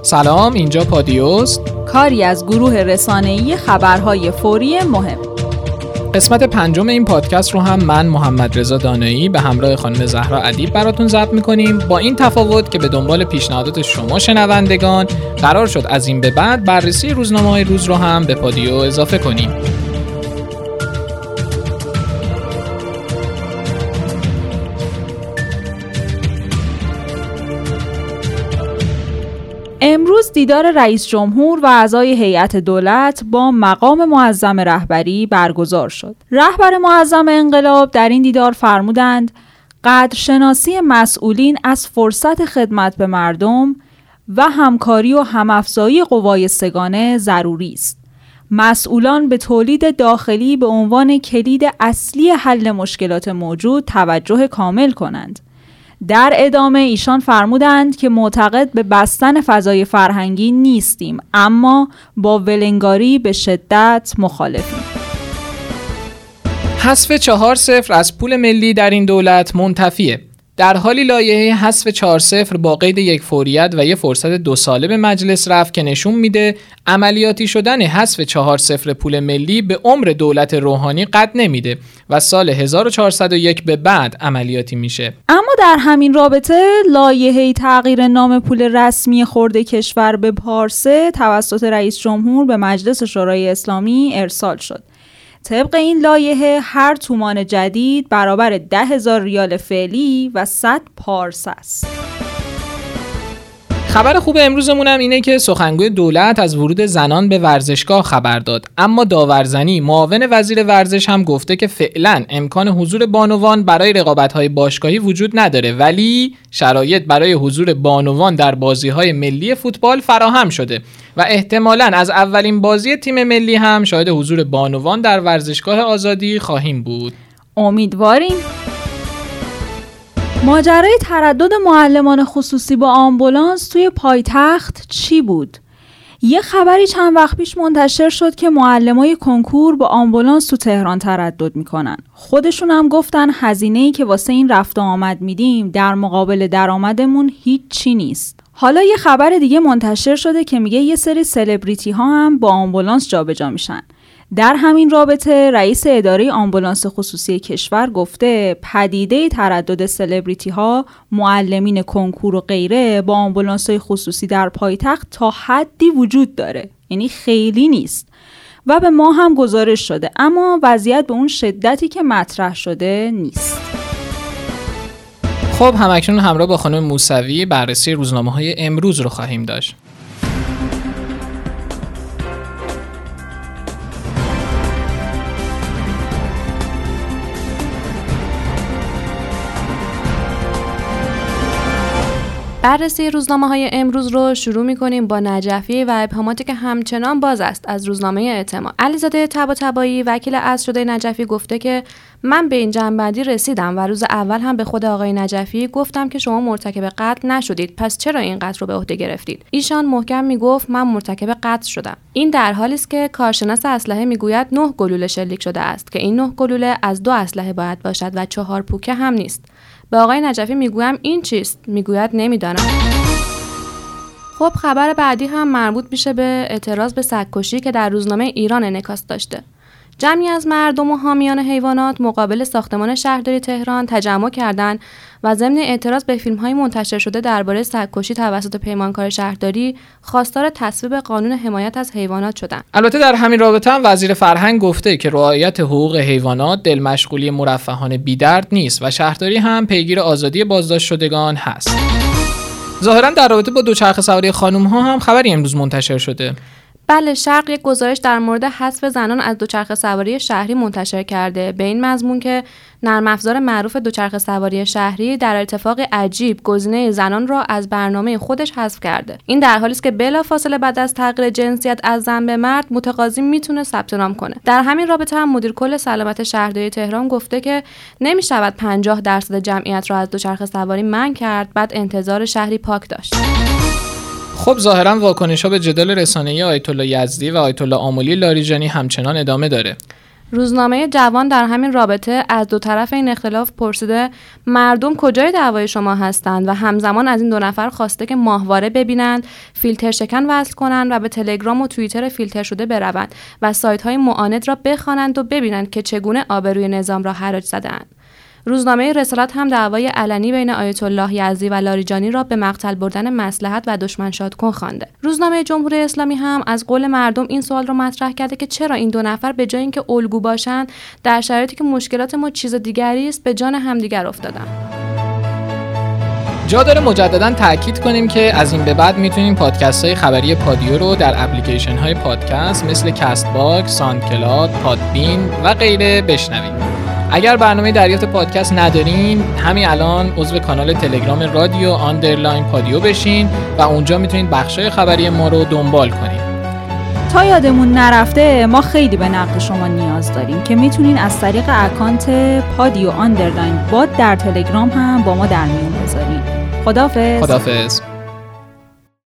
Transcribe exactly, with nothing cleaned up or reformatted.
سلام، اینجا پادیوست، کاری از گروه رسانه‌ای خبرهای فوری مهم. قسمت پنجم این پادکست رو هم من محمد رضا دانایی به همراه خانم زهرا ادیب براتون ضبط می‌کنیم، با این تفاوت که به دنبال پیشنهادات شما شنوندگان قرار شد از این به بعد بررسی روزنامه‌های روز رو هم به پادیو اضافه کنیم. امروز دیدار رئیس جمهور و اعضای هیئت دولت با مقام معظم رهبری برگزار شد. رهبر معظم انقلاب در این دیدار فرمودند قدرشناسی مسئولین از فرصت خدمت به مردم و همکاری و همافزایی قوای سگانه ضروری است. مسئولان به تولید داخلی به عنوان کلید اصلی حل مشکلات موجود توجه کامل کنند. در ادامه ایشان فرمودند که معتقد به بستن فضای فرهنگی نیستیم، اما با ولنگاری به شدت مخالفیم. حذف چهار صفر از پول ملی در این دولت منتفیه. در حالی لایحه حذف چهار صفر با قید یک فوریت و یک فرصت دو ساله به مجلس رفت که نشون میده عملیاتی شدن حذف چهار صفر پول ملی به عمر دولت روحانی قد نمیده و سال هزار و چهارصد و یک به بعد عملیاتی میشه. اما در همین رابطه لایحه تغییر نام پول رسمی خرد کشور به پارسه توسط رئیس جمهور به مجلس شورای اسلامی ارسال شد. طبق این لایحه هر تومان جدید برابر ده هزار ریال فعلی و صد پارس است. خبر خوب امروزمون هم اینه که سخنگوی دولت از ورود زنان به ورزشگاه خبر داد، اما داورزنی معاون وزیر ورزش هم گفته که فعلا امکان حضور بانوان برای رقابت‌های باشگاهی وجود نداره، ولی شرایط برای حضور بانوان در بازی‌های ملی فوتبال فراهم شده و احتمالاً از اولین بازی تیم ملی هم شاهد حضور بانوان در ورزشگاه آزادی خواهیم بود. امیدواریم. ماجرای تردد معلمان خصوصی با آمبولانس توی پایتخت چی بود؟ یه خبری چند وقت پیش منتشر شد که معلمای کنکور با آمبولانس تو تهران تردد میکنن. خودشون هم گفتن هزینه‌ای که واسه این رفت و آمد میدیم در مقابل درآمدمون هیچ چی نیست. حالا یه خبر دیگه منتشر شده که میگه یه سری سلبریتی ها هم با آمبولانس جابجا میشن. در همین رابطه رئیس اداره آمبولانس خصوصی کشور گفته پدیده تردد سلبریتی ها، معلمین کنکور و غیره با آمبولانس های خصوصی در پایتخت تا حدی وجود داره، یعنی خیلی نیست و به ما هم گزارش شده، اما وضعیت به اون شدتی که مطرح شده نیست. خب همکنون همراه با خانم موسوی بررسی روزنامه‌های امروز رو خواهیم داشت. بررسی روزنامه‌های امروز رو شروع می‌کنیم با نجفی و ابهاماتی که همچنان باز است از روزنامه اعتماد. علیزاده طباطبایی وکیل اصل شده نجفی گفته که من به این جنبندی رسیدم و روز اول هم به خود آقای نجفی گفتم که شما مرتکب قتل نشدید، پس چرا این قتل رو به عهده گرفتید؟ ایشان محکم میگفت من مرتکب قتل شدم. این در حالی است که کارشناس اسلحه میگوید نه گلوله شلیک شده است که این نه گلوله از دو اسلحه باید باشد و چهار پوکه هم نیست. به آقای نجفی میگویم این چیست؟ میگوید نمیدانم. خب خبر بعدی هم مربوط میشه به اعتراض به سگ‌کشی که در روزنامه ایران انعکاس داشته. جمعی از مردم و حامیان حیوانات مقابل ساختمان شهرداری تهران تجمع کردند و ضمن اعتراض به فیلم‌های منتشر شده درباره سگ‌کشی توسط پیمانکار شهرداری خواستار تصویب قانون حمایت از حیوانات شدند. البته در همین رابطه هم وزیر فرهنگ گفته که رعایت حقوق حیوانات دلمشغولی مرفهان بی‌درد نیست و شهرداری هم پیگیر آزادی بازداشت شدگان هست. ظاهراً در رابطه با دوچرخه سواری خانم‌ها هم خبری امروز منتشر شده. بله، شرق یک گزارش در مورد حذف زنان از دوچرخه سواری شهری منتشر کرده به این مضمون که نرم افزار معروف دوچرخه سواری شهری در اتفاق عجیب گزینه زنان را از برنامه خودش حذف کرده. این در حالی است که بلافاصله بعد از تغییر جنسیت از زن به مرد متقاضی میتونه ثبت نام کنه. در همین رابطه هم مدیر کل سلامت شهرداری تهران گفته که نمیشود پنجاه درصد جمعیت را از دوچرخه سواری منع کرد، بعد انتظار شهری پاک داشت. خب ظاهرا واکنش‌ها به جدال رسانه‌ای آیت الله یزدی و آیت الله آملی لاریجانی همچنان ادامه داره. روزنامه جوان در همین رابطه از دو طرف این اختلاف پرسیده مردم کجای دعوای شما هستند و همزمان از این دو نفر خواسته که ماهواره ببینند، فیلتر شکن وصل کنند و به تلگرام و توییتر فیلتر شده بروند و سایت‌های معاند را بخوانند و ببینند که چگونه آبروی نظام را حراج زده‌اند. روزنامه رسالت هم دعوای علنی بین آیت الله یزدی و لاریجانی را به مقتل بردن مصلحت و دشمن شادکن خوانده. روزنامه جمهوری اسلامی هم از قول مردم این سوال را مطرح کرده که چرا این دو نفر به جای اینکه الگو باشند در شرایطی که مشکلات ما چیز دیگری است به جان همدیگر افتادند. جا داره مجددا تاکید کنیم که از این به بعد میتونیم پادکست های خبری پادیو رو در اپلیکیشن های پادکست مثل کست باکس، ساندکلاد، پادبین و غیره بشنوید. اگر برنامه دریافت پادکست ندارین، همین الان عضو کانال تلگرام رادیو آندرلاین پادیو بشین و اونجا میتونید بخشای خبری ما رو دنبال کنید. تا یادمون نرفته، ما خیلی به نقد شما نیاز داریم که میتونین از طریق اکانت پادیو آندرلاین باد در تلگرام هم با ما در میون بذارین. خداحافظ. خداحافظ.